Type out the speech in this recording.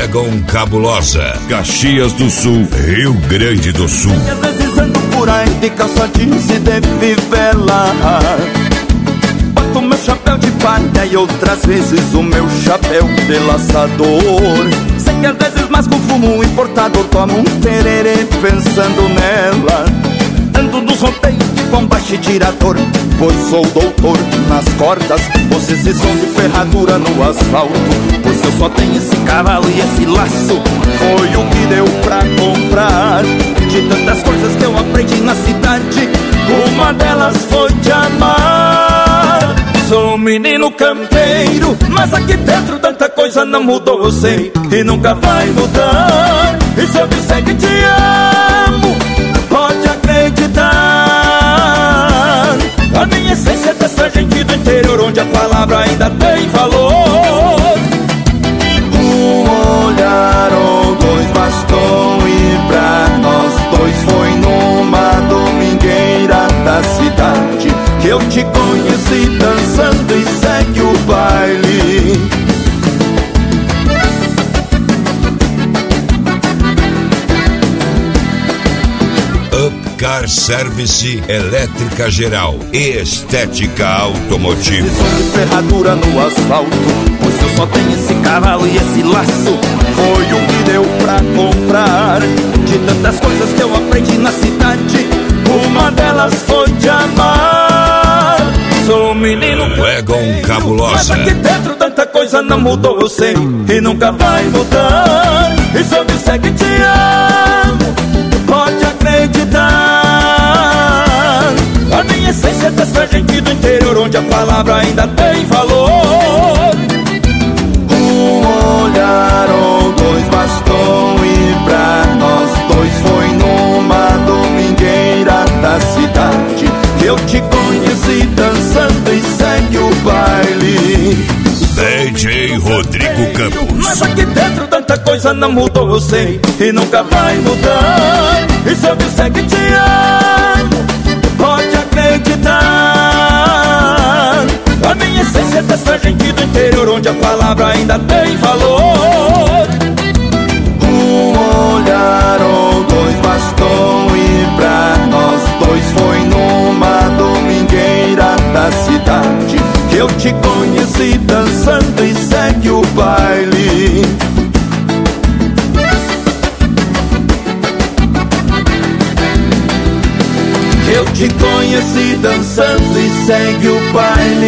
Wagon Cabulosa, Caxias do Sul, Rio Grande do Sul. Às vezes ando por aí de calça jeans e de fivela, boto meu chapéu de palha e outras vezes o meu chapéu de laçador. Sei que às vezes mais com fumo importado tomo um tererê pensando nela. Ando nos roteiros de bombacha e tirador, pois sou doutor nas cordas. Vocês som de ferradura no asfalto, pois eu só tenho esse cavalo e esse laço. Foi o que deu pra comprar de tantas coisas que eu aprendi na cidade. Uma delas foi te amar. Sou um menino campeiro, mas aqui dentro tanta coisa não mudou, eu sei, e nunca vai mudar. E se eu disser que te amo, pode acreditar. A minha essência é dessa gente do interior, onde a palavra ainda tem valor. Um olhar ou dois bastou, e pra nós dois foi numa domingueira da cidade que eu te conheci dançando e segue o baile. Car Service, elétrica geral e estética automotiva. Som de ferradura no asfalto, pois eu só tenho esse cavalo e esse laço. Foi o que deu pra comprar de tantas coisas que eu aprendi na cidade. Uma delas foi te amar. Sou um menino Wagon Cabulosa, mas aqui dentro tanta coisa não mudou, eu sei, e nunca vai mudar. E se eu disser que te amo, pode acreditar. A minha essência é dessa gente do interior, onde a palavra ainda tem valor. Um olhar ou dois bastou, e pra nós dois foi numa domingueira da cidade que eu te conheci dançando e segue o baile. DJ Rodrigo Campos. Mas aqui dentro tanta coisa não mudou, eu sei, e nunca vai mudar. E se eu disser que te amo, pode acreditar. A minha essência é dessa gente do interior, onde a palavra ainda tem valor. Um olhar ou dois bastou, e pra nós dois foi numa domingueira da cidade que eu te conheci dançando e segue o baile. Eu te conheci dançando e segue o baile.